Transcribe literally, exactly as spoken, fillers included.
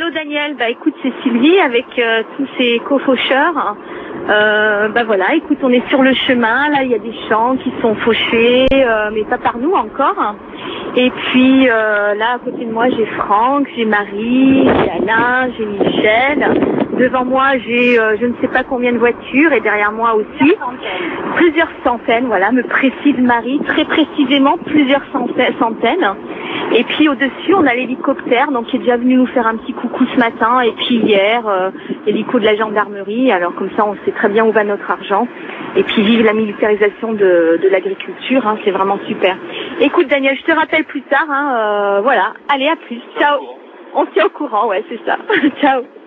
Hello Daniel, bah écoute c'est Sylvie avec euh, tous ces co-faucheurs. Euh, bah voilà, écoute on est sur le chemin, là il y a des champs qui sont fauchés, euh, mais pas par nous encore. Et puis euh, là à côté de moi j'ai Franck, j'ai Marie, j'ai Alain, j'ai Michel. Devant moi j'ai euh, je ne sais pas combien de voitures et derrière moi aussi plusieurs centaines, voilà, me précise Marie, très précisément plusieurs centaines. Et puis au-dessus, on a l'hélicoptère, donc qui est déjà venu nous faire un petit coucou ce matin. Et puis hier, euh, l'hélico de la gendarmerie. Alors comme ça, on sait très bien où va notre argent. Et puis vive la militarisation de, de l'agriculture, hein, c'est vraiment super. Écoute Daniel, je te rappelle plus tard. Hein, euh, voilà, allez à plus, ciao. On se tient au courant, ouais, c'est ça. Ciao.